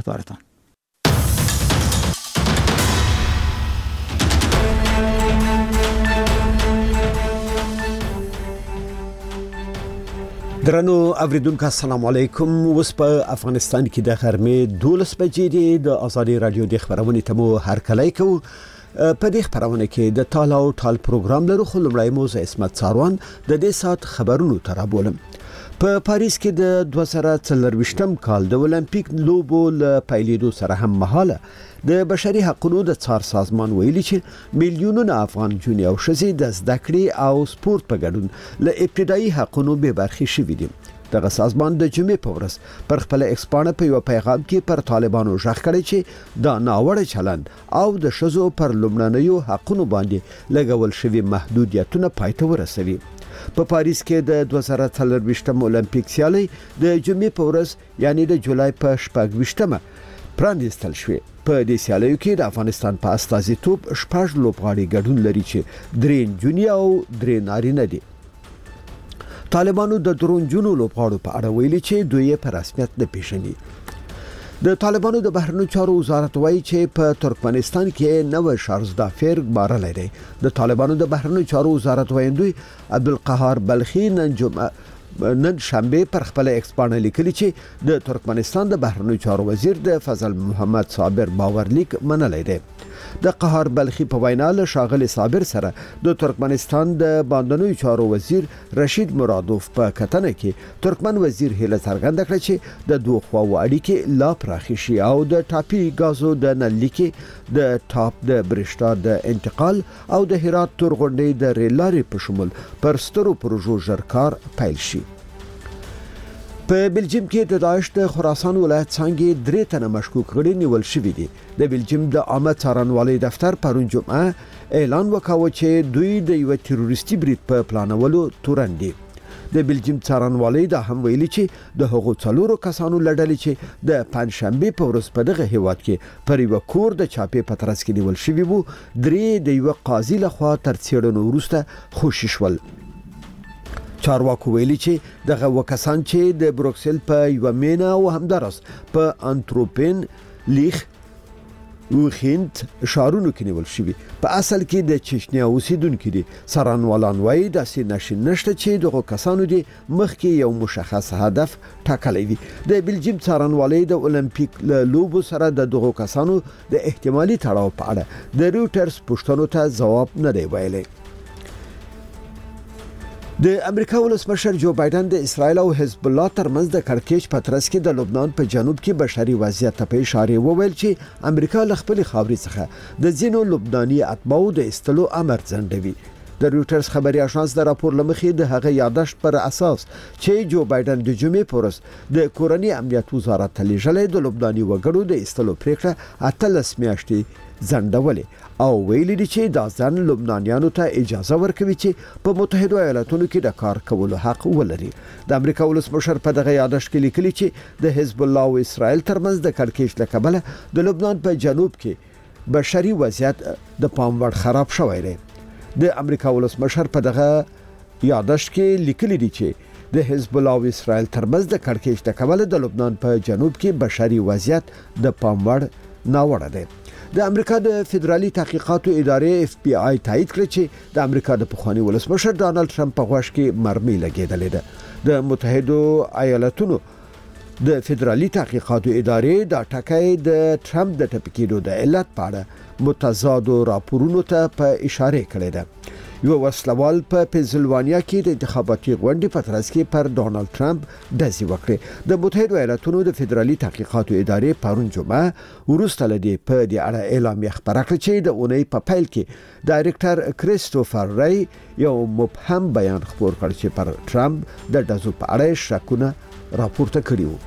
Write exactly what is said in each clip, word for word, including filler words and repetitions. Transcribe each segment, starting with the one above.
نگهدارتان. درنو اوریدونکو السلام علیکم. اوس په افغانستان کې د غرمې دولس بجې دي. د ازادي رادیو د خبرونې ته مو هرکلی کوو. په دې خبرونه کې د ټال او ټال پروګرام لرو، خو لومړی موزه اسمت ساروان د دې سات خبرونو ترابولم. په پاریس کې د دوه زره څلرويشتم کال د اولمپیک لوبو ل پیلېدو سره هم مهاله د بشري حقوقو د څار سازمان ویلي چې میلیونونه افغان جونې او ښځې د زده کړې او سپورت په ګډون له ابتدایي حقوقو به برخې شوي دي. دغه سازمان د جمعې په ورځ پر خپل ایکسپانه په یو پیغام کې پر طالبانو ژغ کړی چې دا ناوړه چلند او د ښځو پر لومړنیو حقوقو باندې لګول شوی محدودیتونه پای ته ورسوي. په پاریس کې د دوه زره څلرويشتم اولمپیک سیالي د جمعې په ورځ یعنی د جولای په شپږويشتمه پرانیستل شوې. په دې سیالیو کې د افغانستان په استازیتوب شپږ لوبغاړي ګډون لري چې درې نجونې او درې نارینه دي. طالبانو د درون جنو لوبغاړو په اړه ویلي چې دوی په رسمیت نه پیژني. د طالبانو د بهرنیو چارو وزارت وایي چې په ترکمنستان کې نو شارزدافیر بارل دی. د طالبانو د بهرنیو چارو وزارت وایندوی عبدالقهار بلخی نن جمعه نن شنبه پر خپل ایکسپانه لیکلی چې د ترکمنستان د بهرنیو چارو وزیر د فضل محمد صابر باورلیک منلی دی. د قهار بلخی په وینا له شاغلی صابر سره د ترکمنستان د باندنیو چارو وزیر رشید مرادوف په کتنه کې ترکمن وزیر هله څرګنده کړه چې د دوه خواو اړیکې لا پراخې شي او د ټاپي غازو د نلیکي د ټاپ د برښنا د انتقال او د هرات تورغونډې د ریلاري په شمول پر سترو پروژو ژرکار پیل شي. په بلجیم کې د داعش د خراسان ولایت څنګه درې تنه مشکوک غړي نیول شوي دي. د بلجیم د عامه څارنوالۍ دفتر پرون جمعه اعلان وکاوه چې دوی د یو تروریستي برید په پلانولو تورن دي. د بلجیم څارنوالۍ دا هم ویلي چې د هغو څلورو کسانو لړل چې د پنځشنبه په ورځ په دغه هیواد کې پر یو کور د چاپې پترس کې نیول شوي وو. درې د یو قاضي لخوا تر څېړنو وروسته خوشي شول. چارواکو ویلي چې دغه وکسان چې د بروکسل په یو مینا او همدارس په انتروپین لیخ وخیند شارونو کې نیول شوی په اصل کې د چچنیا اوسیدونکو دي. سرانوالان وایي د سینشن نشته چې دغه کسانو دي مخکې یو مشخص هدف ټاکلی وي. د بلجیم څارنوالۍ د اولمپیک لوبو سره د دغه کسانو د احتمالي تړاو په اړه د روټرز پوښتنو ته ځواب نه دی ویلی. د امریکا ولسمشر جو بایدن د اسرایل او حزب الله ترمنځ د کړکېچ پترس کې د لبنان په جنوب کې بشري وضعیت ته اشاره وویل چې امریکا له خپل خاورې څخه د ځینو لبناني اتباعو د استلو امر ځنډوي. د روټرز خبري اژانس د راپور لمخې د هغه یادښت پر اساس چې جو بایدن د جمعې په ورځ د کورنۍ امنیت وزارت ته لیږلې د لبناني وګړو د استلو پریکړه اتلس میاشتې ځنډولې او ویلي دي چې دا ځان لبنانیانو ته اجازه ورکوي چې په متحده ایالاتونو کې د کار کولو حق ولري. د امریکا ولسمشر په دغه یادښت کې لیکلي چې د حزب الله او اسرائیل ترمنځ د کړکېچ له کبله د لبنان په جنوب کې بشري وضعیت د پام وړ خراب شوی دی. د امریکا ولسمشر په دغه یادښت کې لیکلي دي چې د حزب الله او اسرائیل ترمنځ د کړکېچ له کبله د لبنان په جنوب کې بشري وضعیت د پام وړ ناوړه دی. د امریکا د فدرالي تحقیقاتو ادارې اف بی آی تایید کړ چې د امریکا د پخوانی ولسمشر ډانلډ ټرمپ په غوښ کې مرمۍ لګېدلې ده. د متحده ایالاتونو د فدرالي تحقیقاتو ادارې دا ټکای د ټرمپ د ټپکېدو د علت په اړه متضاد راپورونو ته په اشاره کړې ده. یو وسلوال په پنسلوانیا کې د انتخاباتي غونډې په ترڅ کې پر ډانلډ ټرمپ داسې وکړه. د متحده ایالاتونو د فدرالي تحقیقاتو ادارې پرون جمعه وروسته لدی په دې اړه اعلامیه خبره کړه چې د اونۍ په پیل کې ډایرکټر کریستوفر رای یو مبهم بیان خپور کړ چې پر ټرمپ د دزو په اړه شکونه راپورته کړي وو.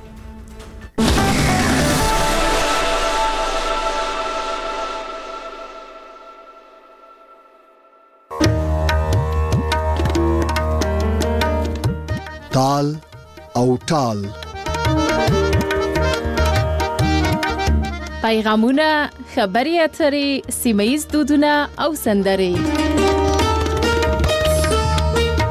ټال او ټال پیغامونه، خبري اترې، سیمه‌ییز دودونه او سندرې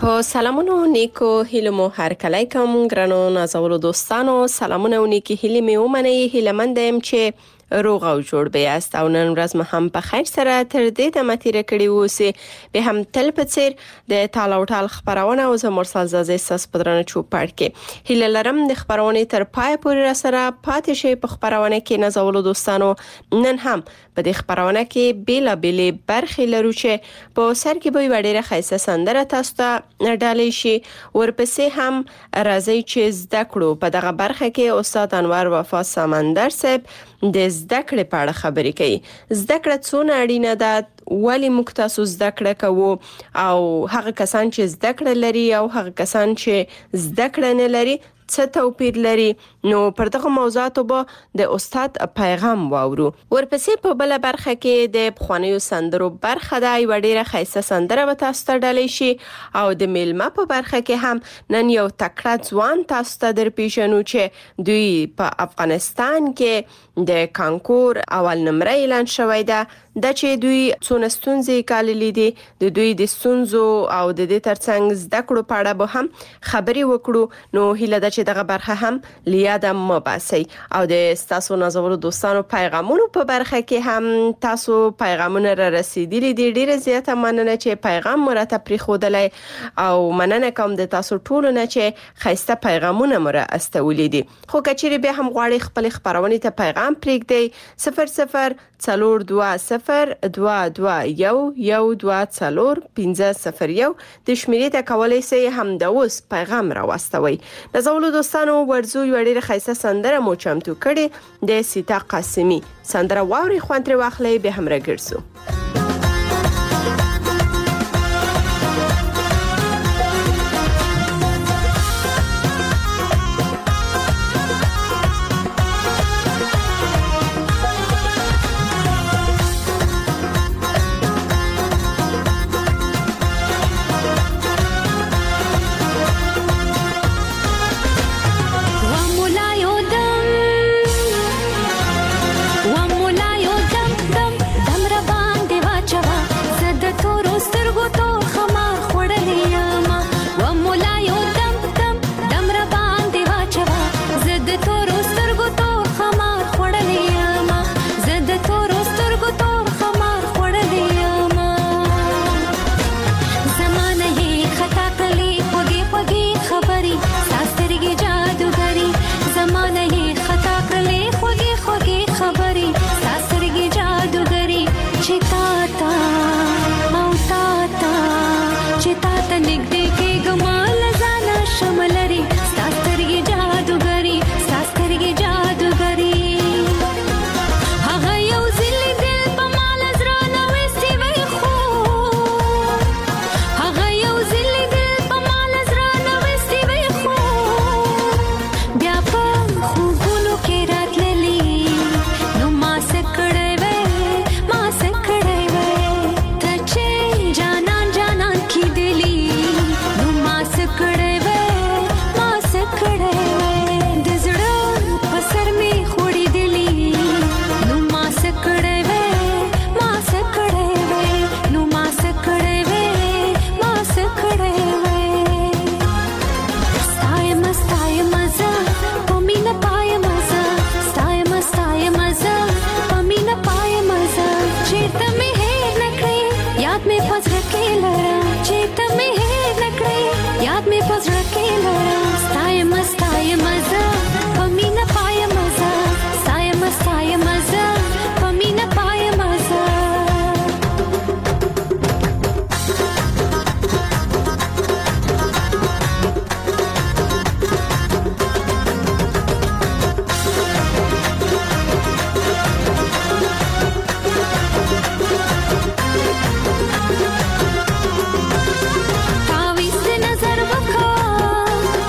په سلامونو نیکو هیلو مو هر کله کوم ګرانو نازولو دوستانو سلامونه او نیکی هیلې مې ومنئ هیلمند يم چې روغ او جوړ بیاست او نن ورځ مې هم په خیر سره تر دې د متیره کړی ووسه به هم تل په څیر د تالا او ټال خبرونه او زمرسل زازې ساس پدرانه چوپړ کې هیله لرم د خبرونه تر پای پورې را سره پاتې شي په خبرونه کې نازولو دوستانو نن هم په دې خبرونه کې بیلا بیلې برخې لرو چې په سر کې به وړي خیسه سندره تاسو ته ډالې شي ورپسې هم راځي چې زده کړو په دغه برخه کې استاد انور وفا سمندر صاحب د زده کړې په اړه خبرې کوي زده کړه څونه اړینه ده ولی موږ تاسو زده کړه کوو او هغه کسان چې زده کړه لري او هغه کسان چې زده کړه نه لري څه توپیر لري نو پر دغه موضوعاتو به د استاد پیغام واورو ورپسې په بل برخه کې د خوانیو سندرو برخه د وړيره خیسه سندره به تاسو ته ډالې شي او د میلمه په برخه کې هم نن یو تکړه ځوان تاسو ته در پیژنو چې دوی په افغانستان کې د کانکور اول نمره اعلان شوی ده د چې دوی څونه ستونزې کاللې دي د دوی د ستونزو او د دې ترڅنګ زده کړو په اړه به هم خبرې وکړو نو هیله ده چې دغه برخه هم لیاده مباسي او د تاسو نازولو دوستانو پیغامونو په برخه کې هم تاسو پیغامونه را رسیدلي دي ډیره زیاته مننه چې پیغام مرته پری خودلای او مننه کوم د تاسو ټولو نه چې خیسته پیغامونه مره استولې دي خو کچېری به هم غواړي خپل خبرونه ته پیغام پریږدي صفر صفر څلور دوه صفر دوه دوه یو یو دوه څلور پنځه صفر یو د شمیرې ته کولای شئ هم د اوس پیغام راوستوي نازولو دوستانو ورزو وړي خیسه سندره مو چمتو کړي د سیتا قاسمی سندره واوري خوانتره واخلې به هم راګرځو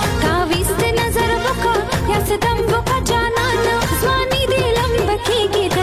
ستم کو پجانا ځواني دې لمبه کېږي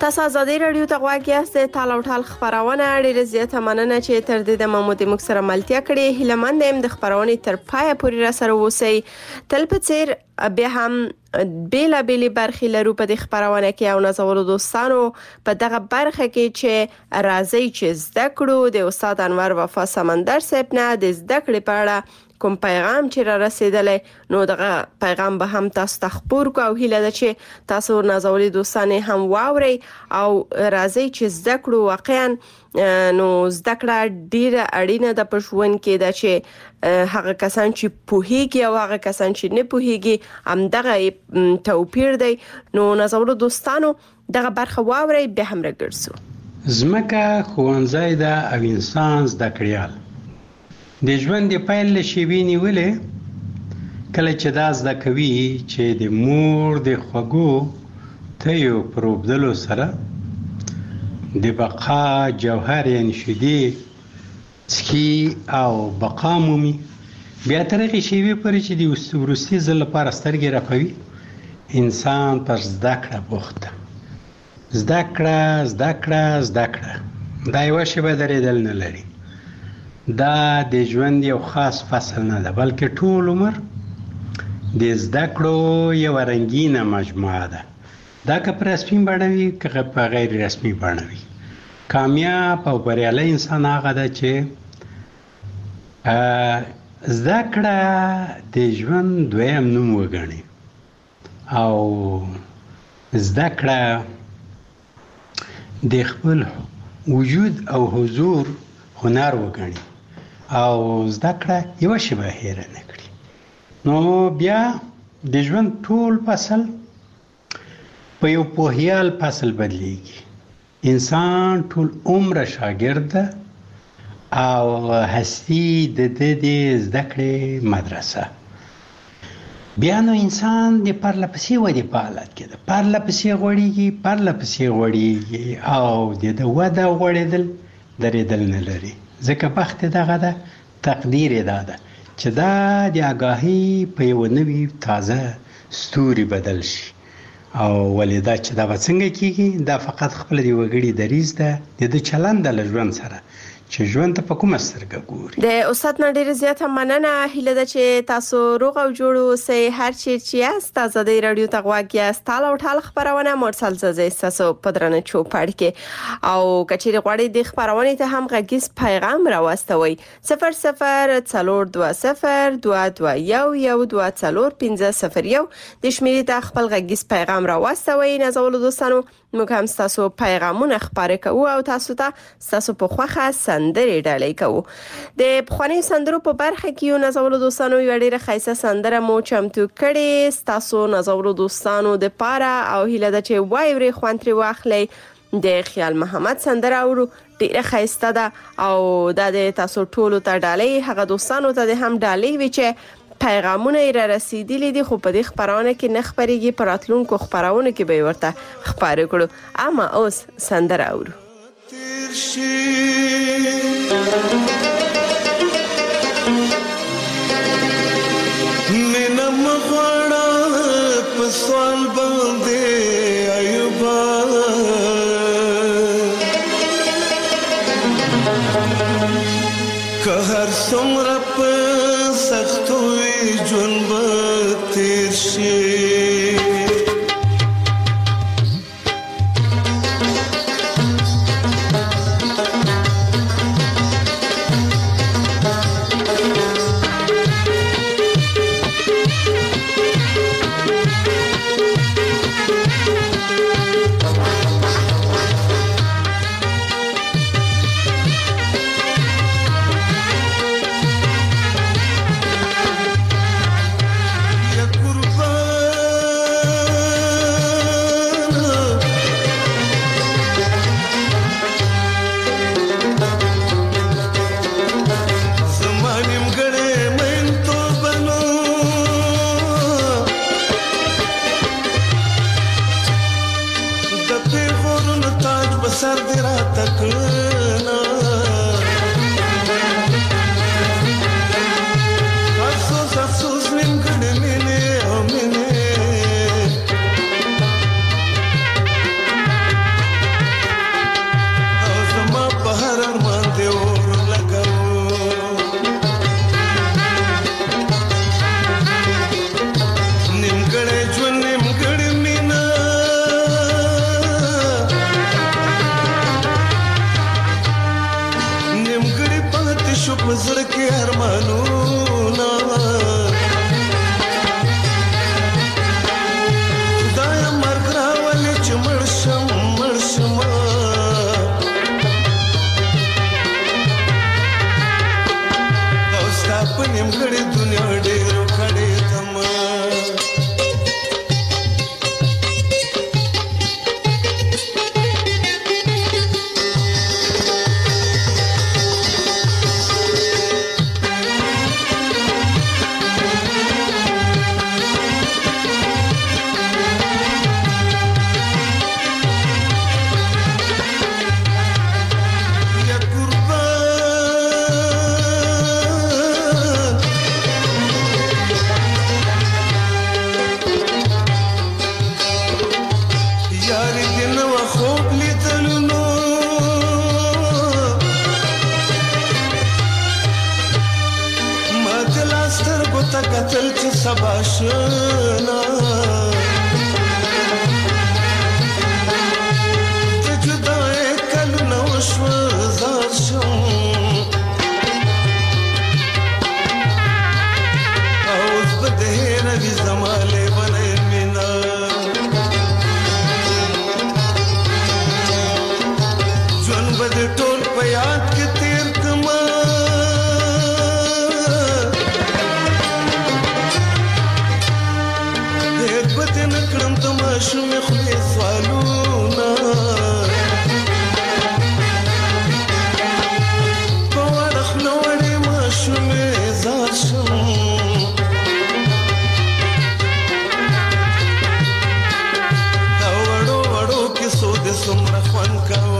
تاسو ازادي رادیو ته غواړئ یاست تال او ټال خبرونه ډېر زیاته مننه چې تر دې د محمود مکسره ملتیا کړې هله مند هم د خبرونه تر پای پورې را سره وسی تل په څیر بیا هم بیلا بیلی برخی لرو په د خبرونه کې او نازولو دوستانو په دغه برخه کې چې راځي چې زده کړو د استاد انور وفا سمندر صاحب نه د زده کړې په اړه کوم پیغام چې را رسیدلې نو دغه پیغام به هم تاسو ته خبر کو او هیله ده چې تاسو نازولي دوستانه هم واوري او راځي چې زده کړو واقعا نو زده کړه ډیره اړینه ده په ژوند کې دا چې هغه کسان چې پوهیږي او هغه کسان چې نه پوهیږي هم دغه توپیر دی نو نازولو دوستانو دغه برخه واوري به هم راګرځو زمکه خوانځای ده او انسان زده کړیال د ژوند د پیل له شیبې نیولې کله چې دا زده کوي چې د مور د خوږو تیو پروبدلو سره د بقا جوهر یعنی شیدې څکي او بقا مومي بیا تر هغې شیبې پورې چې د وروستي ځل لپاره سترګې رپوي انسان پر زده کړه بوخت ده زده کړه زده کړه زده کړه دا یوه شیبه درېدل نه لري دا د ژوند یو خاص فصل نه ده بلکې ټول عمر د زده کړو یو رنګینه مجموعه ده دا که په رسمي بڼه وي که په غیر رسمي بڼه وي کامیاب او بریالی انسان هغه ده چې زده کړه د ژوند دویم نوم وګڼي او زده کړه د خپل وجود او حضور هنر وګڼي او زده کړه یوه شیبه هیره نه کړي نو بیا د ژوند ټول فصل په یو پوهیال فصل بدلیږي انسان ټول عمر شاګرد او هستی د دې د زده کړې مدرسه بیا نو انسان د پرله پسې ودې په حالت کې ده پرله پسې غوړېږي پرله پسې غوړېږي او د ده وده غوړېدل درېدل نه لري ځکه بخت دغه ده تقدیر یې دا ده چې دا د آګاهي په یو نوي تازه ستوري بدل شي او ولې دا چې دا به څنګه کېږي دا فقط خپله د یوه ګړي دریځ ده د ده چلند ده له ژوند سره چې ژوند ته په کومه سترګه ګوري د استاد نه ډېره زیاته مننه هیله ده چې تاسو روغ او جوړ اوسئ هر چیرې چې یاست ازادي رادیو ته غواړئ یاست تال او ټال خبرونه مرسل زده تاسو په درنه چوپړ کې او کچېرې غواړئ د خبرونه ته هم غږیز پیغام راوستوي صفر صفر څلور دوه صفر دوه دوه یو یو دوه څلور پنځه صفر یو د شمیرې ته خپل غږیز پیغام راوستوي نازولو دوستانو موږ هم تاسو پیغامونه خبرې کوو او تاسو ته تاسو په خوخه سندرې ډالۍ کوو د پخواني سندرو په برخه کې یو نازولو دوستانو یو ډېره ښایسته سندره مو چمتو کړې تاسو نازولو دوستانو د پاره او هیله ده چې وایوري خوند ترې واخلئ د خیال محمد سندره اورو ډېره ښایسته ده او دا د تاسو ټولو ته ډالۍ هغه دوستانو ته د هم ډالۍ وي چې پیغامونه یې را رسیدلي دي خو په دې خبرونه کې نه خبرېږي په راتلونکو خبرونو کې به یې ورته خپاره کړو اما اوس سندره اورو مینا مغواړه په سوال باندې ایوبا که هر څومره په سختو وي ژوند به تېر شي شو پزړه کې ارمانونه خدای مرګ راولې چې مړ شم مړ شم او ستا په نیمګړې دنیا ډېر کړې تمه قتل چې سبا شنا ته جدای کلونه وشوه زار شم اوس به د هېروي زما لیونی مینه ژوند به د ټول په یاد کې تېر کړمه نکړم ته ماشومې خولې سوالونه په وړه خوله وړې ماشومې زار شم دا وړو وړو کیسو دې څومره خوند کوو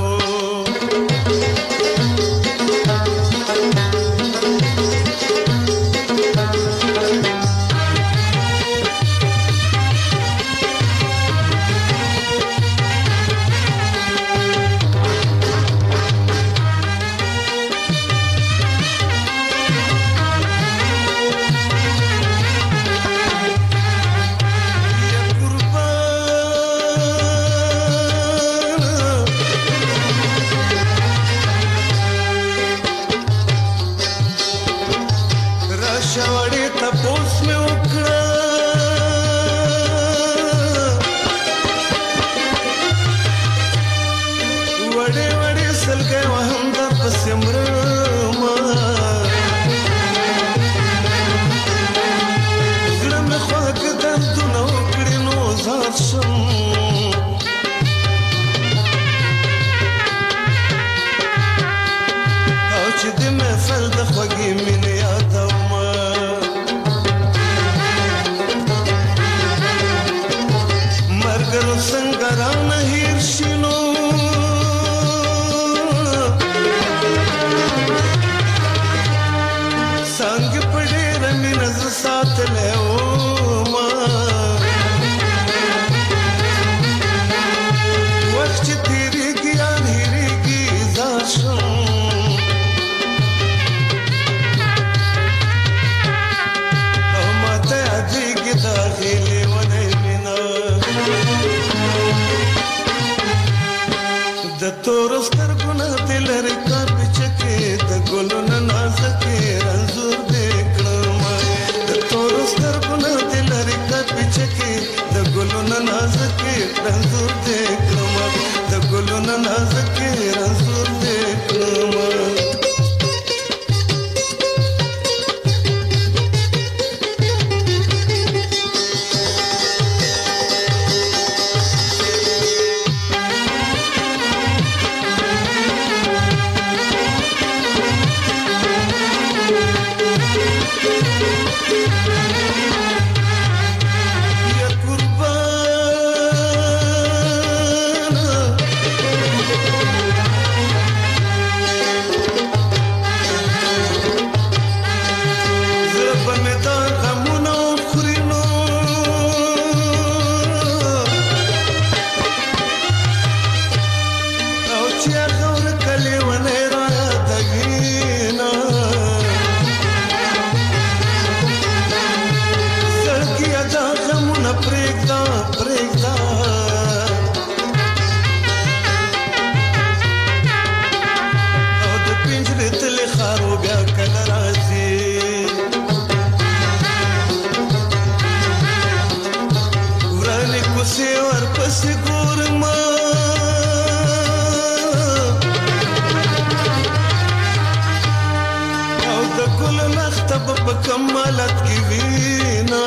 ګل لخته په کمالت کې وینا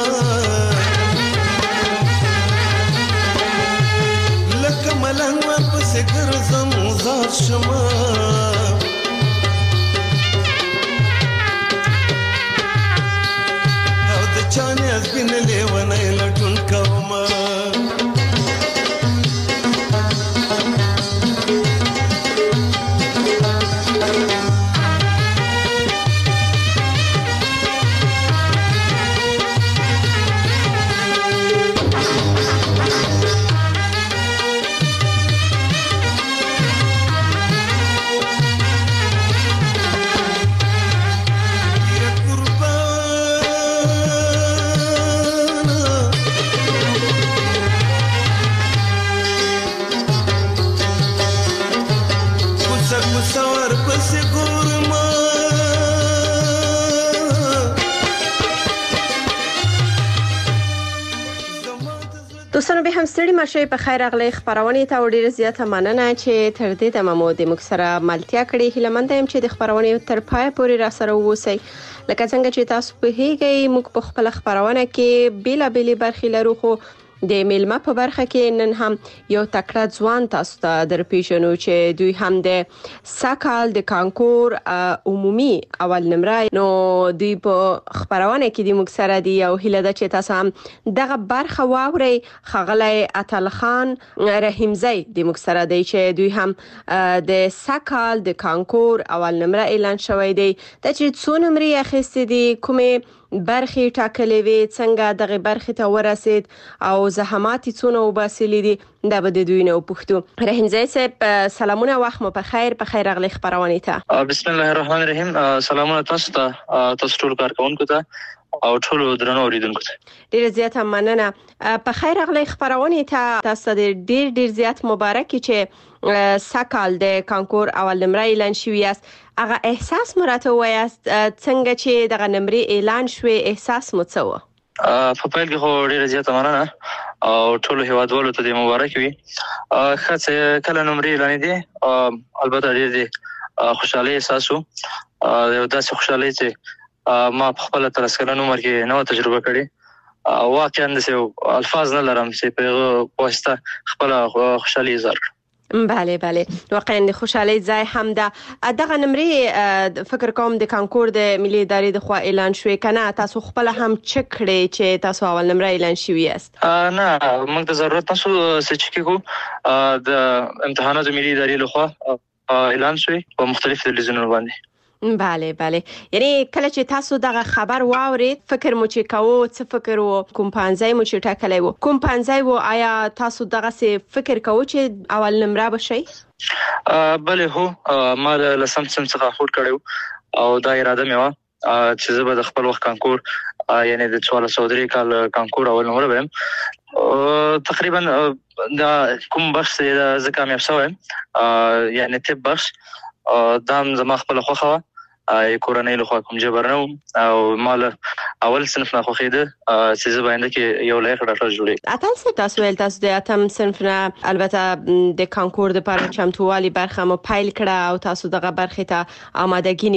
لکه ملنګ ورپسې ګرځم زار شمه او د چانې سپین لیونی لټون کومه دوستانو به هم ستړي مشه په خیر اغلی خبرونه ته وړي زیاته مننه چې تر دې د ممو د مکسره ملتیا کړي هله مند هم چې د خبرونه تر پای پورې را سره ووسی لکه څنګه چې تاسو په هیګي موږ په خپل خبرونه کې بیلا بیلی برخې لرو خو د میلمه په برخه کې نن هم یو تکړه ځوان تاسو ته درپېژنو چې دوی هم د ساکال د کانکور عمومي اول نمره نو دوی په خبرونه کې د مکسره دی او هله د چې تاسو هم دغه برخه واوري خغلی اتل خان رحیمزی د مکسره دی چې دوی هم د ساکال د کانکور اول نمره اعلان شوی دی د چې څو نمرې اخیستې دي کومه برخې ټاکلې وي څنګه دغه برخې ته ورسید او زحمات څونه وباسلې دي دا به د دوی نه وپوښتو رحیمزی صاحب سلامونه وخت مو په خیر په خیر اغلی خبرونه ته بسم الله الرحمن الرحیم سلامونه تاسو ته تاسو ټول کارکونکو ته او ټول درنو اوریدونکو ته ډیر زیات مننه په خیر اغلی خبرونه ته تاسو ډیر ډیر زیات مبارک چې ساکال د کانکور اول نمره اعلان شوی است هغه احساس مراته وایست څنګه چې دغه نمرې اعلان شوی احساس مو څه و په پیل کې خو ډیره زیاته مننه او ټول هیوادوالو ته د مبارک وي خاصه کله نمرې اعلان دي البته ډیر دي خوشاله احساس وو یو داسې خوشاله چې ما په خپل تر سکلن عمر کې نو تجربه کړې واقعا د الفاظ نه لرم چې په واسطه خپل خوشالي اظهار بله بله واقعا د خوشحالي ځای هم ده دغه نمرې فکر کوم د کانکور د ملي ادارې د خوا اعلان شوی کنه تاسو خپل هم چک کړئ چې تاسو اول نمره اعلان شوی است نه موږ د ضرورت تاسو چې کېږو د امتحاناتو ملي ادارې له خوا اعلان شوی په مختلف تلویزیونونو باندې بله بله یعنی کله چې تاسو دغه خبر واورید فکر مو چې کوو څه فکر وو کوم پانځای مو چې ټاکلی وو کوم پانځای وو آیا تاسو دغه څه فکر کوو چې اول نمره بشئ بله هو ما لسم سم څخه هوډ کړی او دا اراده مې وه چې زه به د خپل وخت کانکور یعنی د څوارلس سوه درې کال کانکور اول نمره بیم تقریبا دا کوم بخش زه کامیاب شویم یعنی طب بخش دام زما خپل خوخه ای کورنۍ له خوا کوم جبر نه او مال اول صنف نه خوخیده چې زه باندې کې یو لایق ډاکټر جوړې اتل څه تاسو ول تاسو د اتم صنف نه البته د کانکور د لپاره چمتووالي برخه مو پایل کړه او تاسو دغه برخه ته آمادګی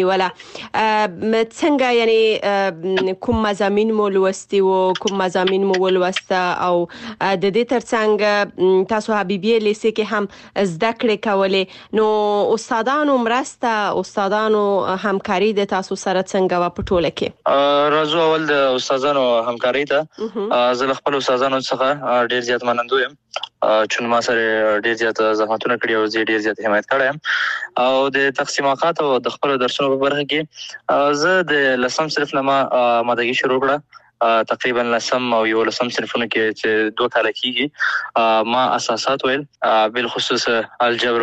نیوله څنګه یعنی کوم مضامین مو لوستي او کوم مضامین مو ولوسته او د دې ترڅنګ تاسو حبیبی لیسې کې هم زده کړې کولې نو استادانو مرسته استادانو هم همکاري د تاسو سره څنګه و په ټوله کې راځو اول د استادانو همکاري ته زه خپل استادانو څخه ډیر زیات منندوی یم چې ما سره ډیر زیات زحمتونه کړی او زه ډیر زیات حمایت کړم او د تقسیمات او د خپل درسونو په برخه کې زه د لسم صرف نه ما مادګي شروع کړه تقریبا لسم او یو لسم صنفونه کې چې دوه کال کېږي ما اساسات ویل بالخصوص الجبر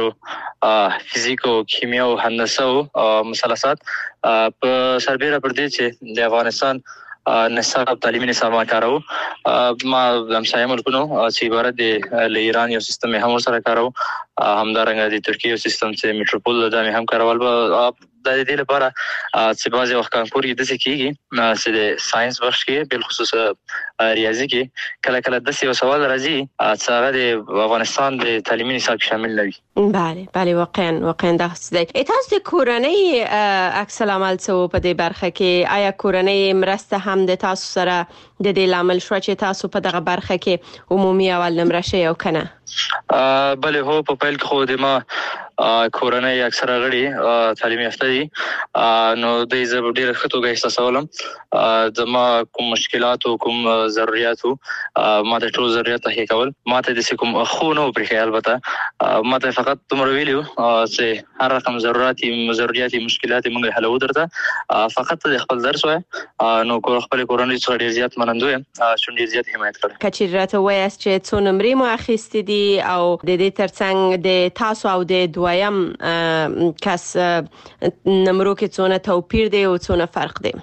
فزیک او کیمیا او هندسه او مثلثات په سربېره پر دې چې د افغانستان نصاب تعلیمي نصاب ما کارو ما د همسایه ملکونو چې عبارت د ایران یو سیستم هم سره کارو همدارنګه د ترکیه یو سیستم چې میټروپول د هم کارول د دې لپاره چې بعضي وخت کانکور کې د څه کېږي چې د ساينس بخش کې بالخصوص ریاضي کې کله کله د یو سوال راځي چې هغه د افغانستان د تعلیمي نصاب شامل نه وي. بله بله واقعا واقعا داسې دی. تاسو د کورنۍ عکس العمل څه په دې برخه کې؟ آیا کورنۍ مرسته هم د تاسو سره د دې لامل شو چې تاسو په دغه برخه کې عمومي اول نمره شئ او کنه؟ بله هو په پیل کې خو د ما کورنۍ اکثره غړي تعلیم یافته دي، نو د زه ډېر ښه توګه احساسولم د ما کوم مشکلات او کوم ضرورت ما ته ټول ضرورت تحقیق کول، ما ته د کوم خو نه پرې البته ما ته فقط دومره ویلو چې هر رقم ضرورتي ضرورتي مشکلات موږ حلو درته، فقط د خپل درس وای نو کو خپل کورنۍ څخه ډېر زیات منندوی یم چې ډېر زیات حمایت کړی. کچې راته وایاست چې څو نمرې مو اخیستې دي او د دې ترڅنګ د تاسو او د دویم کس نمرو کې څونه توپیر دی او څونه فرق دی؟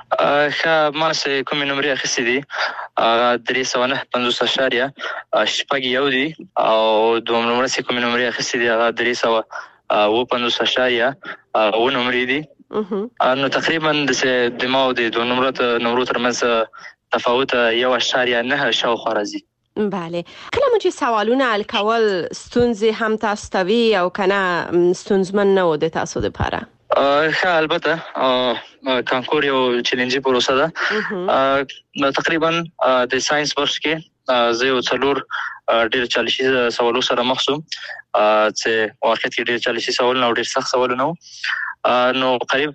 ښه ما چې کومې نمرې اخیستې دي هغه درې سوه نه پنځوس اشاریه شپږ یو دي او دویم نمره چې کومې نمرې اخیستې دي هغه درې سوه اوه پنځوس اشاریه اوه نمرې دي. نو تقریبا د ما او د دوه نمرو نمرو ترمنځ تفاوت یو اشاریه نه شاوخوا راځي. بله کله مو چې سوالونه حل کول ستونزې هم تاسو ته وي او کنه ستونزمن نه و د تاسو لپاره؟ ښه البته کانکور یو چیلنجي پروسه ده. تقریبا د ساينس برخه کې زه یو څلور ډېر چالیسي سوالو سره مخ شوم چې واقعیت کې ډېر چالیسي سوالونه او ډېر سخت سوالونه وو، نو قریب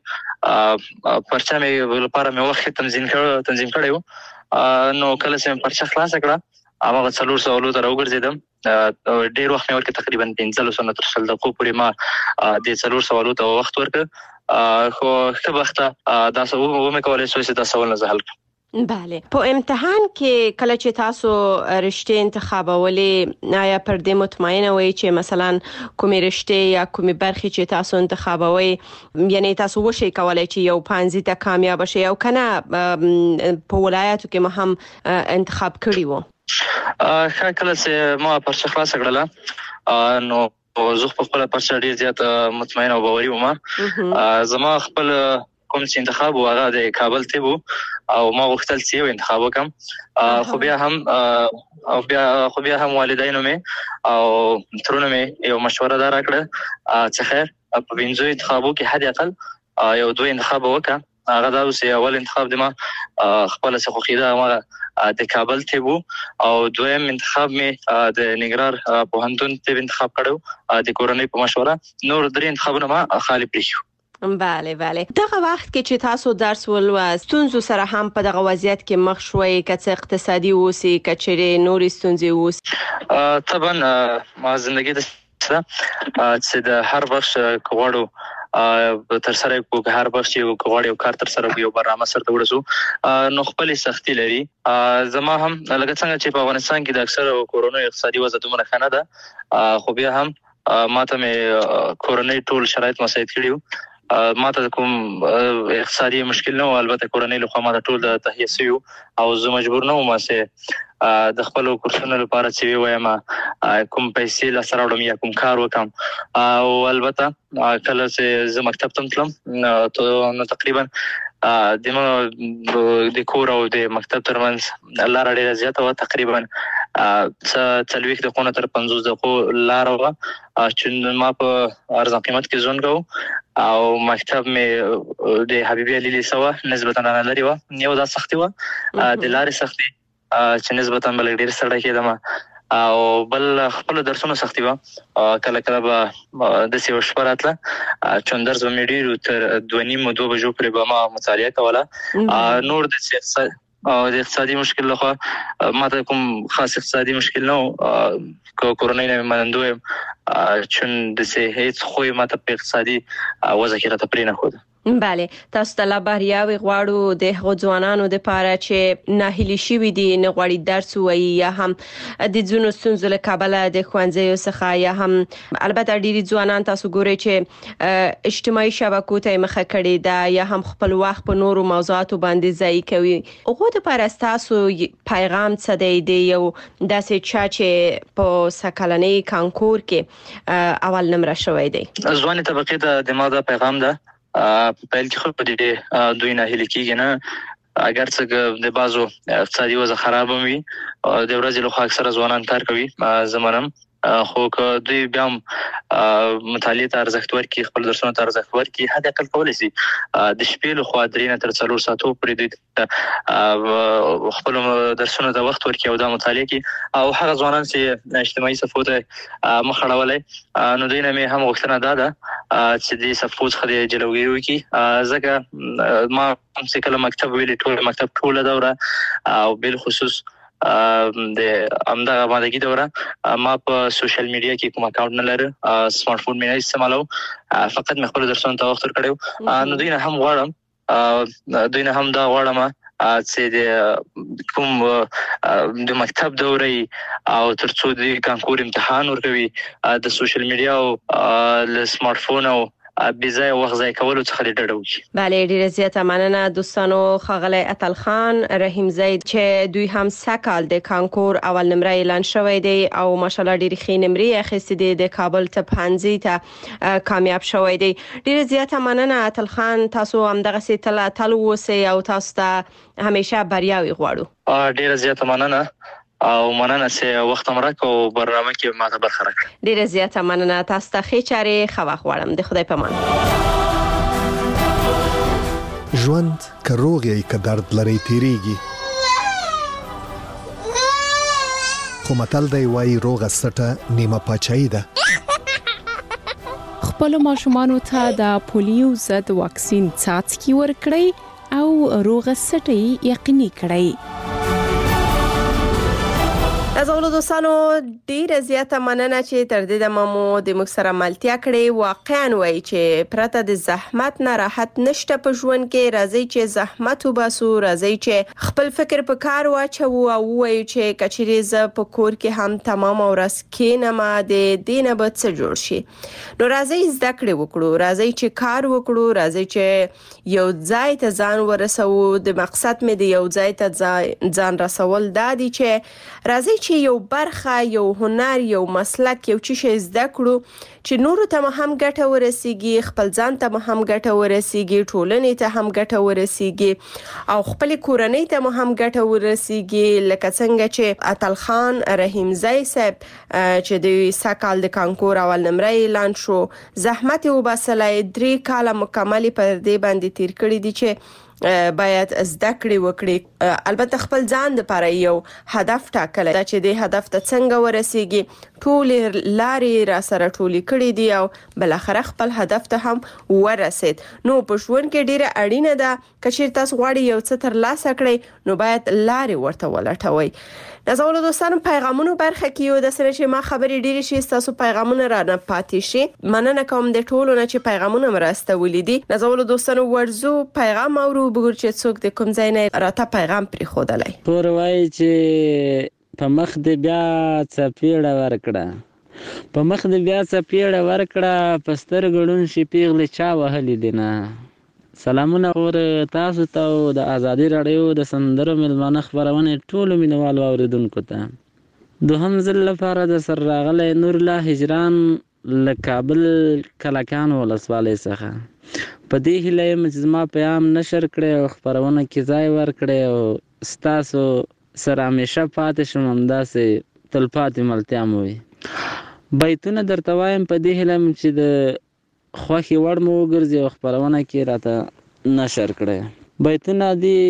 پرچه مې لپاره مې وخت تنظیم کړ تنظیم کړی و، نو کله چې مې پرچه خلاصه کړه هغه څلور سوالو ته راوګرځېدم، ډېر وخت مې ورکړ تقریبا پنځلس نه تر شل دقیقو پورې ما د څلور سوالو ته وخت ورکړ، خو ښه بخته دا ومې کولی شو چې دا سوالونه زه حل کړم. بله په امتحان کې کله چې تاسو رشتې انتخابولې آیا پر دې مطمئنه وئ چې مثلا کومې رشتې یا کومې برخې چې تاسو انتخابوئ یعنی تاسو وشئ کولای چې یو پانزي ته کامیاب شئ او کنه په ولایتو کې مو هم انتخاب کړی وو؟ ښه کله چې ما پرچه خلاصه کړله نو زه په خپله پرچه ډېر زیات مطمئن او باوري وم. زما خپل کوم چې انتخاب و هغه د کابل طب او ما غوښتل چې یو انتخاب وکړم، خو بیا هم او بیا خو بیا هم والدینو مې او ترونو مې یو مشوره دا راکړه چې خیر په پنځو انتخابو کې حد اقل یو دوه انتخاب وکړه. هغه دا چې اول انتخاب د ما خپله څه خوښېده هغه د کابل طب او دویم انتخاب مې د ننګرهار پوهنتون طب انتخاب کړی د کورنۍ په مشوره، نور درې انتخابونه ما خالي پرېښي. بله بله دغه وخت کې چې تاسو درس ولوست ستونزو سره هم په دغه وضعیت کې مخ شوئ که څه اقتصادي اوسي که چیرې نورې ستونزې اوسي؟ طبعا ما زندګي داسې ده چې د هر بخش که غواړو تر سره کړو، که هر بخش یو که غواړو یو کار تر سره کړو یو برنامه سرته ورسو نو خپلې سختي لري. زما هم لکه څنګه چې په افغانستان کې د اکثرو کورنیو اقتصادي وضع دومره ښه نه ده، خو بیا هم ما ته مې کورنۍ ټول شرایط مساعد کړي وو، ما ته کوم اقتصادي مشکل نه و، البته کورنۍ له خوا ما ته ټول د تهیه شوي او زه مجبور نه وم چې د خپلو کورسونو لپاره چې ووایم کوم پیسې لاسته راوړم یا کوم کار وکړم. او البته کله چې زه مکتب ته تلم نو تقریبا د کور او د مکتب ترمنځ لاره ډېره زیاته وه، تقریبا څلوېښت دقیقو نه تر پنځوس دقیقو لاره وه چې ما په ارزان قیمت کې ژوند کوو او مکتب مې د حبیبي علي لیسه وه نسبتا رانه لرې وه، یو دا سختي وه د لارې سختي چې نسبتا به لږ ډېر ستړی کېدم او بل خپل درسونو سختي وه، کله کله به داسې یوه شپه راتله چې درس به مې ډېر تر دوه نیمو دوه بجو پورې به ما مطالعه کوله. نور داسې او د اقتصادي مشکل لخوا ما ته کوم خاص اقتصادي مشکل نه و، کورنۍ نه مې منندوی یم چون داسې هېڅ خوی ما ته په اقتصادي وضع کې راته پرې نه ښوده. بله تاسو ته لا بریاوې غواړو د هغو ځوانانو دپاره چې ناهیلي شوي دي نه غواړي درس ووایي یا هم د ځینو ستونزو له کبله د ښوونځیو څخه یا هم البته ډېرې ځوانان تاسو ګورئ چې اجتماعي شبکو ته یې مخه کړې ده یا هم خپل وخت په نورو موضوعاتو باندې ضایع کوي. هغو دپاره ستاسو پیغام څه دی د یو داسې چا چې په سږکلنۍ کانکور کې اول نمره شوی دی؟ ځوانې طبقې ته د ما دا پیغام ده په پیل کې خو په دې دوی ناهیلي کېږي نه، اگر څه د بازو اقتصادي وضع خراب وي د ورځې له خوا اکثره ځوانان کار کوي زمونم خو که دوی بیا هم مطالعې ته ارزښت ورکړي خپل درسونو ته ارزښت ورکړي حد اقل کولی شي د شپې له خوا درې نه تر څلور ساعتو پورې دوی ته خپلو درسونو ته وخت ورکړي او دا مطالعه کړي او هغه ځوانان چې اجتماعي صفحو ته مخ اړولی نو دوی نه مې هم غوښتنه دا ده چې دې صفحو څخه د جلوګیري وکړي ځکه ما هم چې کله مکتب ویلي ټول مکتب ټوله دوره او بالخصوص د همدغه مادګي دوره ما په سوشل میډیا کې کوم اکاونټ نه لرم سمارټ فون مې نه استعمالوم فقط مې خپل درسونو ته وخت ورکړی نو دوی نه هم غواړم دوی نه هم دا غواړم چې د کوم د مکتب دورې او ترڅو د کانکور امتحان ورکوي د سوشل میډیا او له سمارټ فون او بيځای وخت ځای کولو څخه ډډه وکړي. بله ډیره زیاته مننه دوستانو. ښاغلی اتل خان رحیم زید چې دوی هم سکهال د کانکور اول نمره اعلان شوی دی او ماشاءالله ډیره ښې نمرې اخیستې دي د کابل ته پنځه ته کامیاب شوی دی. ډیره زیاته مننه اتل خان. تاسو هم دغه سي تل تل اوسئ او تاسو ته همیشه بریاوي غواړو. ډیره زیاته مننه او مننه چې وخت هم راکړ او برنامه کې ماته برخه راکړه. ډیره زیاته مننه. تاسو ته ښې چارې ښه وخت غواړم. د خدای په امان. ژوند که روغ یې که درد لري تیریږي خو متل دی وایي روغه سټه نیمه پاچاهي ده. خپل ماشومانو ته د پولیو ضد واکسین څاڅکي ورکړئ او روغه سټه یقیني کړئ. نازولو دوستانو ډیره زیاته مننه چې تر دې دمه مو د موږ سره ملتیا کړې. واقعا وایي چې پرته د زحمت نه راحت نشته په ژوند کې. راځي چې زحمت وباسو، راځي چې خپل فکر په کار واچو او وایو چې کچېرې زه په کور کې هم تمام ورځ کېنم د دې نه به څه جوړ شي. نو راځي زده کړې وکړو، راځي چې کار وکړو، راځي چې یو ځای ته ځان ورسوو. د مقصد مې د یو ځای ته ځان رسول دا دي چې راځي چې یو برخه، یو هنر، یو مسلک، یو څه شی زده کړو چې نورو ته هم ګټه ورسیږي، خپل ځان ته هم ګټه ورسیږي، ټولنې ته هم ګټه ورسیږي او خپل کورنۍ ته هم ګټه ورسیږي. لکه څنګه چې اتل خان رحیم زئی صاحب چې د سکهال د کانکور اول نمره اعلان شو، زحمت وباسلای، درې کاله مکمل پر دې باندې تیر کړی دي چې باید زده کړې وکړي. البته خپل ځان لپاره یو هدف ټاکلی دا چې د هدف ته څنګه ورسیږي. ټول لارې را سره ټولې کړې دي او بل اخر خپل هدف ته هم ورسید. نو په ژوند کې ډیره اړینه ده کچیر تاسو غواړئ یو څه تر لاسه کړئ نو باید لارې ورته ولټوئ. نازولو دوستانو پیغامونو برخه کې یو د سره چې ما خبرې ډیرې شي تاسو پیغامونه را نه پاتې شي. مننه کوم د ټولو نه چې پیغامونه مرسته ولیدي. نازولو دوستانو ورزو پیغام اورو بګور چې څوک د کوم ځای نه راته پیغام پرې خودلای. تور وای چې په مخ دې بیا څپېړه ورکړه، په مخ دې بیا څپېړه ورکړه، په سترګړون شي پیغلې چا وهلې دي نه. سلامونه اور تاسو ته او د ازادي رادیو د سندرو ملمانه خبرونه ټولو مینوالو اوریدونکو ته. دوهم ځل لپاره د سر راغلی نور الله هجران له کابل کلکان ولسوالۍ څخه په دې هیله یم چې زما پیغام نشر کړی او خپرونه کې ځای ورکړی او ستاسو سره همیشه پاتې شم، همداسې تلپاتې ملتیا مو وي. بیتونه درته وایم په دې هیله یم چې د خوښې وړ مو وګرځي او خپرونه کې راته نشر کړی. بیتونه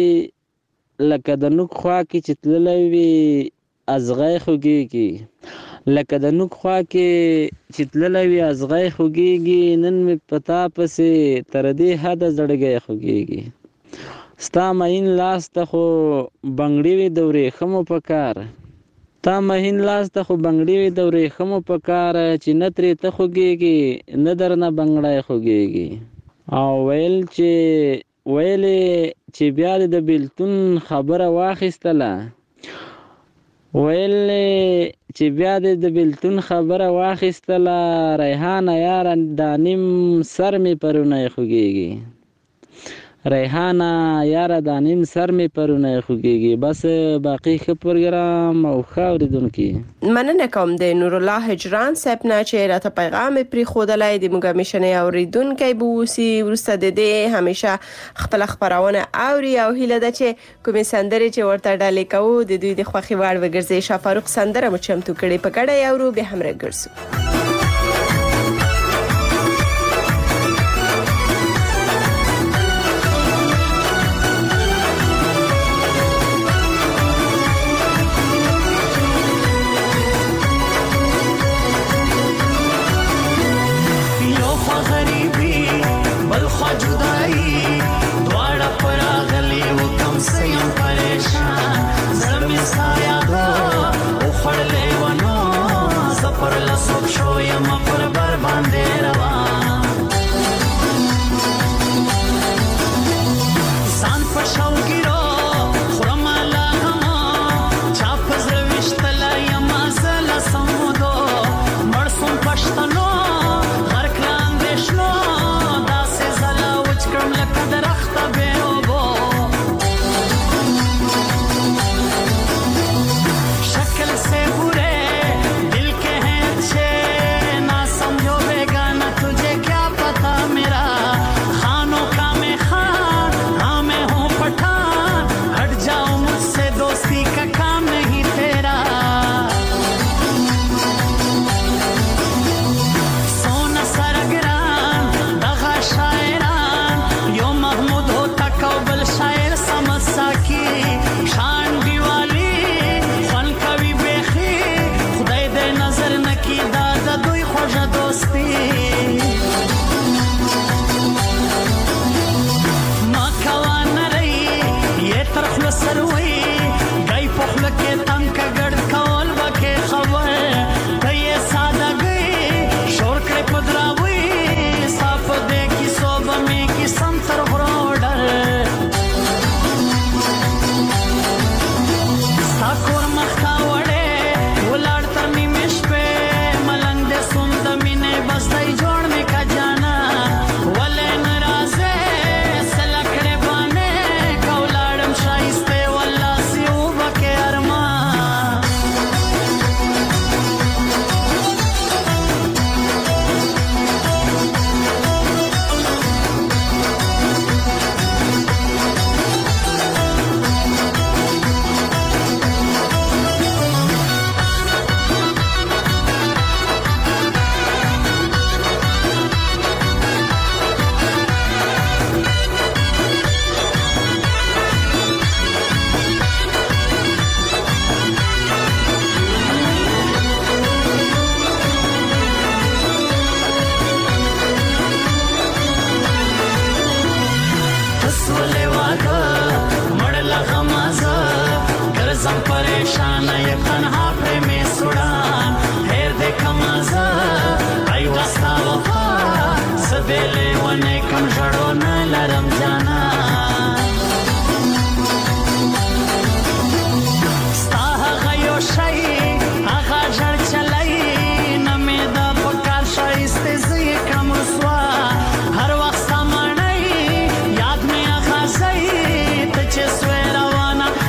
دي لکه د نوک خوا کې چې تللی وي ازغی خوږېږي، لکه د نوک خوا کې چې تللی وي ازغی خوږېږي، نن مې په تا پسې تر دې حده زړګی خوږېږي. ستا مهین لاس ته خو بنګړي وي د ورېښمو په کار، تا مهین لاس ته خو بنګړي وي د ورېښمو په کار، چې نه ترې ته خوږېږي نه درنه بنګړی خوږېږي. او ویل چې ویلې چې بیا دې د بېلتون خبره واخیستله، ویل چې بیا دې د بېلتون خبره واخیستله، ریحانه یاره دا نیم سر مې پرونی خوږېږي، ریحانه یاره دا نیم سر می پرونه خوږیږي. بس باقی ښه پروګرام او ښه اورېدونکي. مننه کوم د نور الله هجران صاحب نه چې راته پیغام پرې ښودلی. د موږ همیشنی اورېدونکی به اوسي. وروسته د دې همیشه خپله خپرونه اوري او هیله ده چې کومې سندرې چې ورته ډالۍ کوو د دوی د خوښې وړ وګرځي. شاه فاروق سندره مو چمتو کړې، په ګډه یې اورو، بیا هم راګرځو. هر وخت سمانه یاد می اغازی ته چې سوی روانه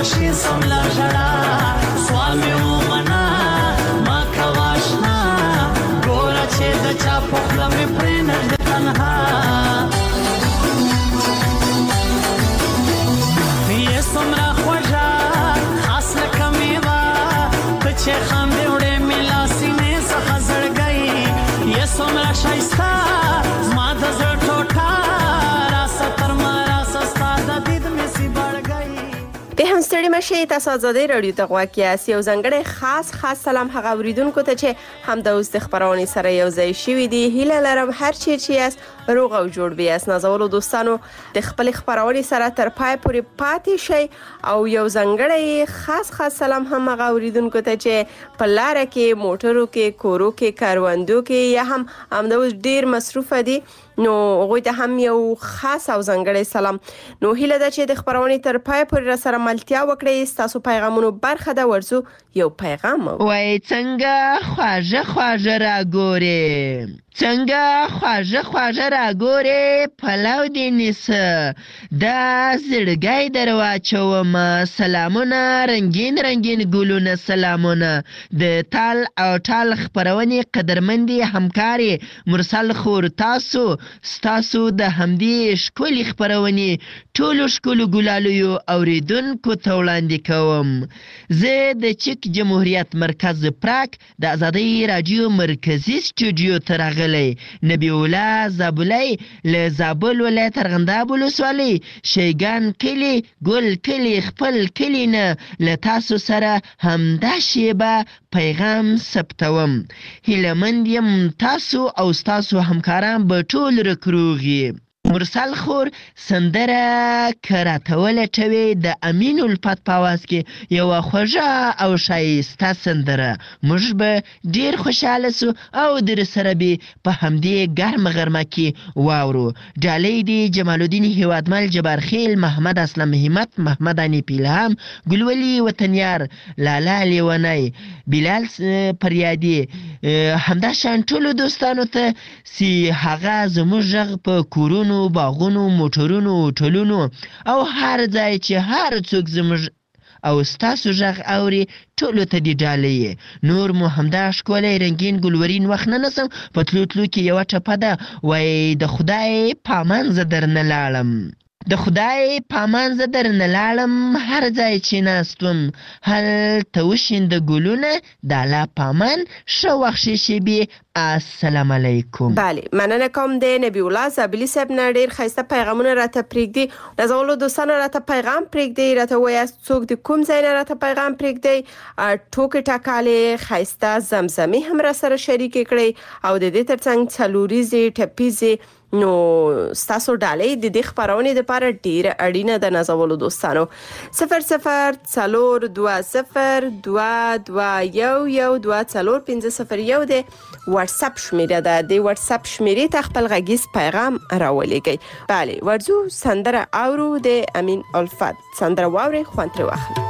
شي سملا ژړا سوال مې ومنه ما کوه اشنا ګوره چې د چا په خوله مې پرېنږدې تنها یې څومره خوږه خاص لکه میوه ته چې خندې وړې مې لا سینې څخه زړګی یې څومره ښایسته زما د زړه ټوټه راسه تر ما راسه ستا د دید مې سي بړګی د هم ستړي مشي تاسو آزادۍ راډیو ته غوږ یاست. یو ځانګړی خاص خاص سلام هغه اوریدونکو ته چې همدا اوس د خپرونې سره یو ځای شوي دي. هیله لرم هر چیرې چې یاست روغ او جوړ بیاست. نازولو دوستانو د خپل خپرونې سره تر پای پورې پاتې شئ او یو ځانګړی خاص خاص سلام هم هغه اوریدونکو ته چې په لاره کې موټرو کې کورو کې کاروندو کې یا هم همدا اوس ډیر مصروفه دي نو هغوی ته هم یو خاص او ځانګړی سلام. نو هیله ده چې د خپرونې تر پای پورې را سره ملتیا وکړئ. ستاسو پیغامونو برخه ده. ورځو یو پیغام وای څنګه خواږه خواږه را ګورې څنګه خواږه خواږه را ګورې پلو دې نیسه دا زړګی در واچومه سلامونه رنګین رنګین ګلونه سلامونه د تال او ټال خپرونې قدرمندې همکارې مرسل خور تاسو ستاسو د همدې ښکلې خپرونې ټولو ښکلو ګلالیو اوریدونکو ته وړاندې کوم. زه د چک جمهوریت مرکز پراک د ازادۍ راډیو مرکزي سټوډیو ته راغلی نبی الله زابلی له زابل ولایت ارغنداب ولسوالۍ شیګان کلي ګل کلي خپل کلي نه له تاسو سره همدا شیبه پیغام ثبتوم. هیلهمند یم تاسو او ستاسو همکاران به ټول رکروغي. مرسل خور سندره که راته ولټوي د امین الفت په اواز کې یوه خوږه او ښایسته سندره موږ به ډیر خوشحاله سو او در سره به په همدې ګرمه غرمه کې واورو. ډالۍ دي جمال الدین هیوادمل جبارخیل محمد اسلم همت محمد انیپ الهام ګلولي وطنیار لالا لیونی بلال پریادي همدا شان ټولو دوستانو ته چې هغه زموږ غږ په کورونو باغونو موټرونو هوټلونو او هر ځای چې هر څوک زموږ او ستاسو غږ اوري ټولو ته دې ډالۍ. نور مو همدا ښکلی رنګین ګلورین وخت نه نسم په تلو تلو کې یوه ټپه ده وایي د خدای په امان زه درنه لاړم د خدای په امان زه درنه لاړم هر ځای چې ناست وم هلته وشینده ګلونه د الله په امان ښه وخت ښې شیبې السلام علیکم. بله مننه کوم د نبی الله زابلی صاحب نه ډیر ښایسته پیغامونه راته پرېږدي. نازولو دوستانو راته پیغام پرېږدي راته وایاست څوک د کوم ځای نه راته پیغام پرېږدي ټوکې ټکالې ښایسته زمزمې هم را سره شریکې کړئ او د دې ترڅنګ څلوریزې ټپیزې نو ستاسو ډالۍ د دې خپرونې دپاره ډیره اړینه ده. نازولو دوستانو صفر صفر څلور دوه صفر دوه دوه یو یو دوه څلور پنځه صفر یو د واتساپ شمیره ده. د واتساپ شمیرې ته خپل غږیز پیغام راولېږئ. بله ورځو سندره اورو د امین الفت سندره واورئ خوند ترې واخلئ.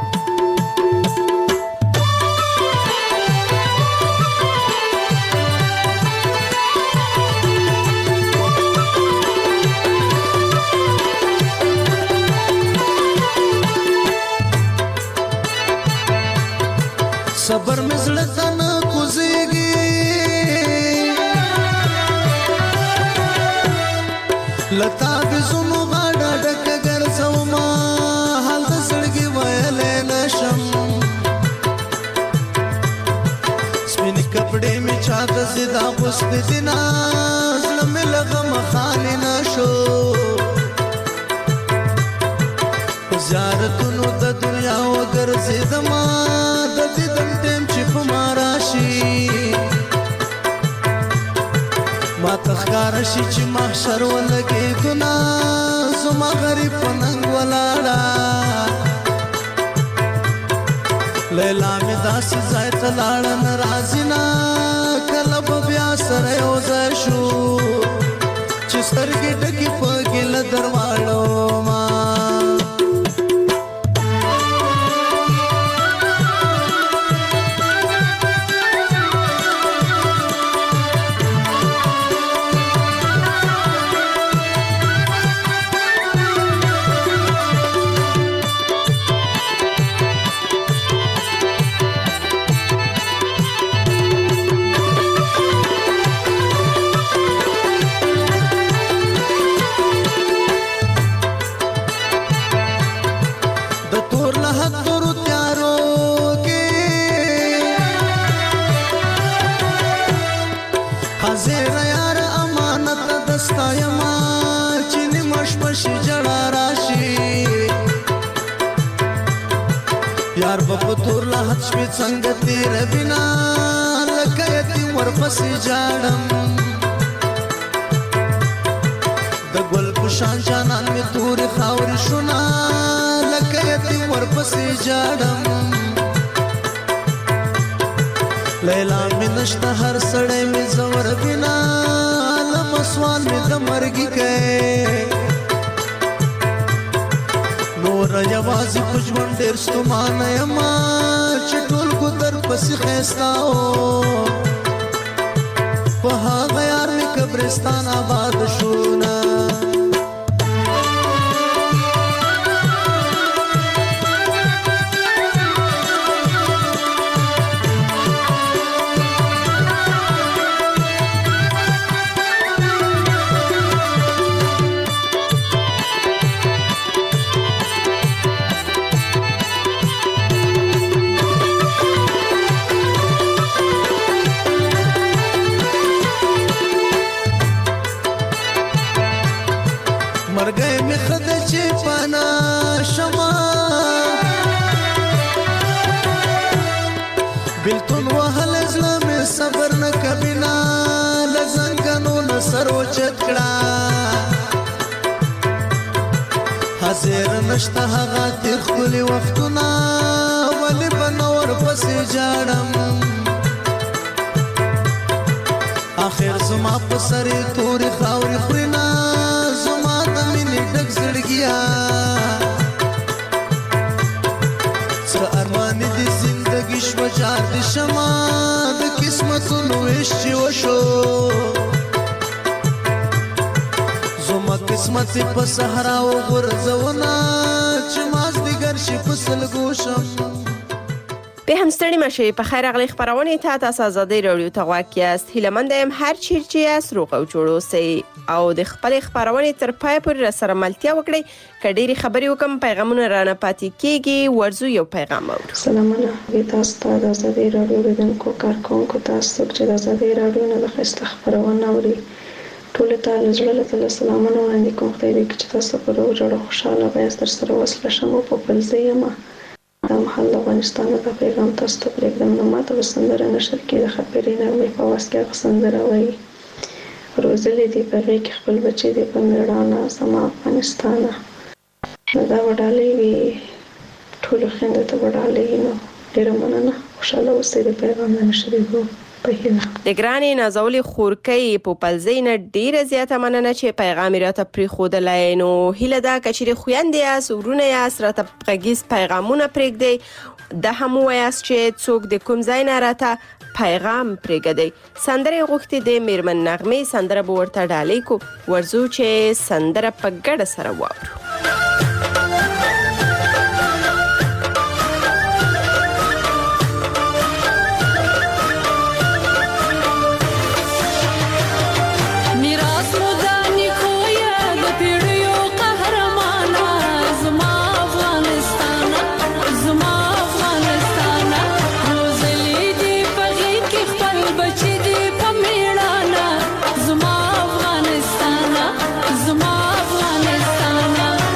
صبر مزړه تنه کوزيږي لتا د زمو غاډه ډک ګرځوما حال د سړګي ویلې نشم سپین کپڑے می چاته زدا پس دینا زلم لغم خالی نشو زیارتونو د دنیا وګر زیدما ما تخکار شي چې محشر ولګي ګنا زما غریب پننګ ولاړه لیلا می داس ځای ته لاړ ناراضی نا کله بیا سره یو ځای شو چې سترګې ډکې په ګل درواړو ما په تور لحد شپې څنګه تیر بنا لکه یتیم ورپسې جاړم د ګل په شان جانان مې تورې خاورې شونه لکه یتیم ورپسې جاړم لیلا مې نشته هر سړی مې زور بنا لمه سوال مې د مرګي کوي نور یوازې په ژوند ډېر ستومانه یمه چې ټول ګودر پسې ښایسته و په هغه یار مې قبرستان آباد شو نه مرګي مې خده چې پانا شما بلتون وهل زړه مې صبر نه کبینا لزنګنو نصر وچت کړه حاضر نشته هغه تیر خولي وختونه ولې بنور پسې جاړم اخر زما په سرې تورې خاورې خورينا زما د مینې ډک زړګیا څه ارمان دي زندګي شو جار دي شما د قسمتونو ویش چې وشو زما قسمت په صحرا وغورځونه چې مازدیګر شي په سلګو شم به هم ستړي مشي په خیر اغلی خبرونه ته تاسو آزادي رادیو ته واقعیت هیلمند هم هر چیرچی اس روغ او جوړو سي او د خپل خبرونه تر پای پورې سره ملتیا وکړي کډيري خبري وکم پیغامونه رانه پاتې کیږي ورزو یو پیغام اورو سلامونه وي تاسو ته د آزادي رادیو دونکو کارکونکو تاسو چې د آزادي رادیو نه د خسته خبرونه اوري ټول ته لږه له سلامونه وړاندې کوم خدای دې چې تاسو په روغ جوړ خوشاله وایاست تر سره وسله شمو په پلزیمه د محل افغانستان د پیغام تاسو ته پرېږدم نو ماته وسندره نشر کې د خبرې نغمې په واس کې سندره وایي روزلې دې په غېږ کې خپل بچی دې په میړانه زما افغانستانه نو دا وډالې وي ټولو خویندو ته وډالې نو ډېره مننه خوشحاله اوسئ د پیغام نه نشرېږو د ګرانې نازولې خورکۍ په پلزینه ډیره زیاته مننه چې پیغام راته پریښودلای نو هیله دا کچېرې خویندې یاست ورونه یاست راته غږیز پیغامونه پرېږدئ دا هم ووایاست چې څوک د کوم ځای نه راته پیغام پرېږدئ سندرې غوښتې د میرمن نغمې سندره به ورته ډالۍ کو ورځو چې سندره په ګډه سره واورو زما افغانستان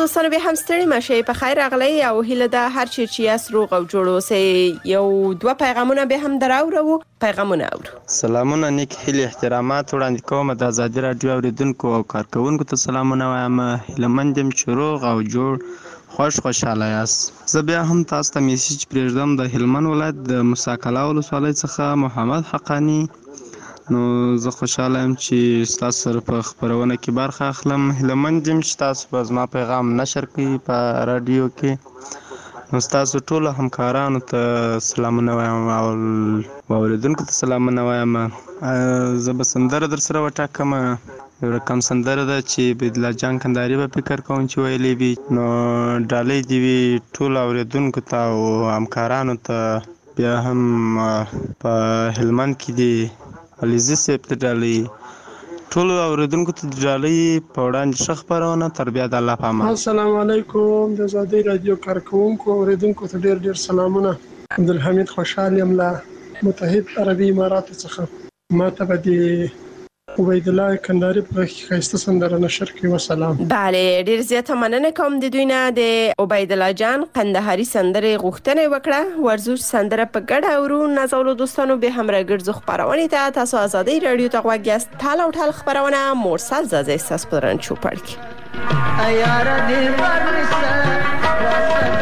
دوستانو به هم ستړي مشي په خیر اغلی او هیله ده هر چی چې یاست روغ او جوړ اوسئ. یو دوه پیغامونه به هم دراوړو. پیغامونه اورو. سلامونه نیک هیله احترامات وړاندې کوم د آزادي رادیو اوریدونکو او کارکونکو ته سلامونه وایم. هیله مند یم چې روغ او جوړ خوش خوشاله یاست. زه بیا هم تاسو ته میسج پرېږدم د هلمند ولایت د موسی کلا ولسوالۍ څخه محمد حقانی. نو زه خوشاله یم چې ستاسو سره په خپرونه کې برخه اخلم. هیله مند یم چې تاسو به زما پیغام نشر کړئ په رادیو کې. نو ستاسو ټولو همکارانو ته سلامونه وایم او اوریدونکو ته سلامونه وایم. زه به سندره در سره وټاکم. یو رقم سندره ده چې بدلا جان کندهاري به فکر کوم چې ویلې وي. نو ډالۍ دې وي ټولو اوریدونکو ته او همکارانو ته. بیا هم په هلمند کې دي علیزي صاحب ته ډالۍ، ټولو اوریدونکو ته ډالۍ په وړاندې ښه خپرونه. تر بیا د الله په امان. السلام علیکم د آزادۍ رادیو کارکونکو اوریدونکو ته ډیر ډیر سلامونه. عبدالحمید خوشحال یم له متحد عربي اماراتو څخه. ما ته به د عبید الله کندهاري په ښایسته سندره نشر کړي. وسلام. بله ډیر زیاته مننه کوم د دوی نه. د عبید الله جان کندهاري سندره غوښتنه وکړه. ورزو سندره په ګډه اورو. نازولو دوستانو به هم راګرځو خبرونه ته. تاسو آزادۍ رادیو ته غوږ یاست. ټال او ټال خبرونه مرسل زازه احساس پران چوپړ کی. ایار دې ورسره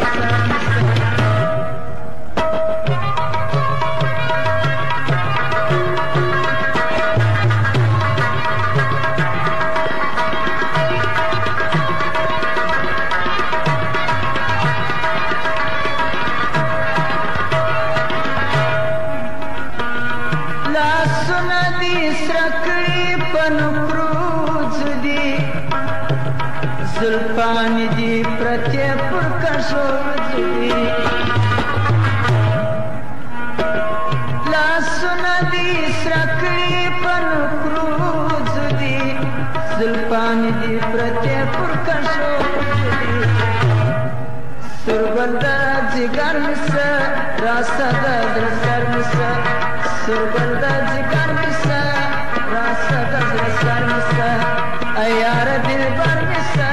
زلفان دی پرتی پر کشو دی لاسونا دی سرکڑی پن کروز دی زلفان دی پرتی پر کشو دی سرگلدہ جگر مسا راستہ در سر مسا سرگلدہ جگر مسا راستہ در سر مسا ایار دل بر مسا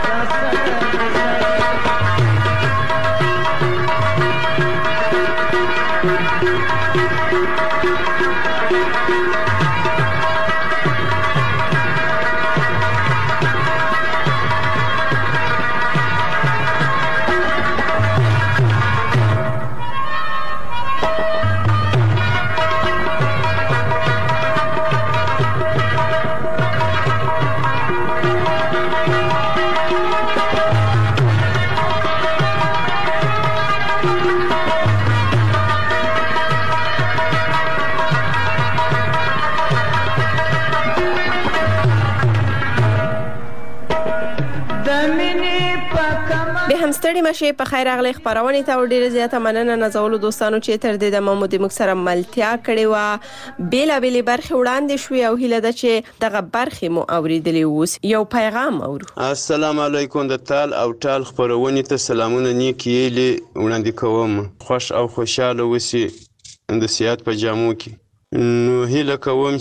ستړي مشه په خیر اغلی خبرونه ته ډیره زیاته مننه نازولو دوستانو چې تر دې د محمود مکسره ملتیا کړي و. بیلا بیلی برخه وړاندې شوې او هیله ده چې دغه برخه مو اوریدلې اوس. یو پیغام اورو. السلام علیکم د تال او ټال خبرونه ته سلامونه نیکی یې وړاندې کوم. خوش او خوشاله وسی د سیادت په جامو کې. نو هیله کوم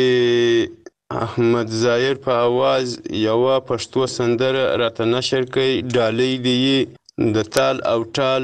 چې احمد ظاهر په आवाज یو پښتو سندره راته نشر کړي. ډالۍ دی د تال او ټال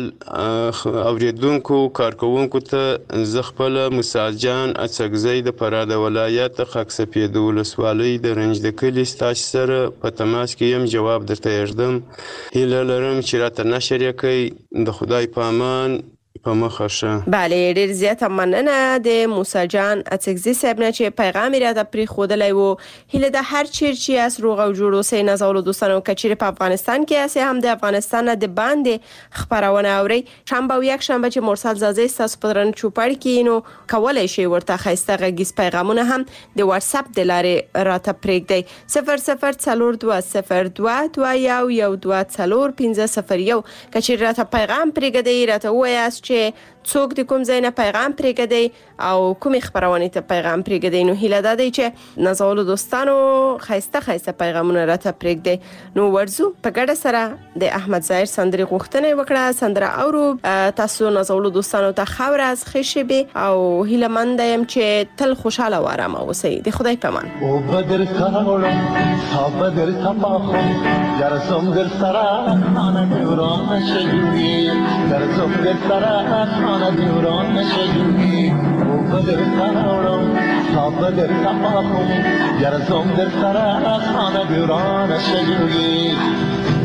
اوریدونکو کارکونکو ته زه خپل موسی جان اڅکزی د فراه ولایت خاک سپید ولسوالۍ د رنج د کلي ستاسو سره په تماس کې یم. جواب درته یږدم. هیله لرم چې راته نشر کړي. د خدای په امان په مخه شه. بله ډیر زیاته مننه د موسی جان اڅکزی صاحب نه چې پیغام راته پری خودلای وو. هیله د هر چیر چې اس روغ او جوړ اوسئ. نازولو دوستانو کچېره په افغانستان کې اسه هم د افغانستان د باندې خبرونه اوري. شنبه او یک شنبه چې مرسل زازه تاسو پرن چوپړ کې نو کولای شي ورته خسته غږیز پیغامونه هم د واتس اپ د لارې راته پرېږدئ. صفر صفر څلور دوه صفر دوه دوه یو یو دوه څلور پنځه صفر یو. کچېره راته پیغام پرېږدئ. راته وایاست چې چې څوک د کوم ځای نه پیغام پرېږدي او کومې خبرونې ته پیغام پرېږدي. نو هیله ده دی چې نازولو دوستانو خایسته خایسته پیغامونه راته پرېږدي. نو ورزو په ګډه سره د احمد ظاهر سندرې غوښتنه وکړه. سندره اورو. تاسو نازولو دوستانو ته ښه ورځ، ښه شپه او هیله مند یم چې تل خوشاله و آرامه اوسئ. د خدای په امان. او بدر کاولم تا بدر تپاخم گر زم در سرا خانه دوران نشجوی گر زم در سرا خانه دوران نشجوی او بدر کاولم تا بدر تپاخم گر زم در سرا خانه دوران نشجوی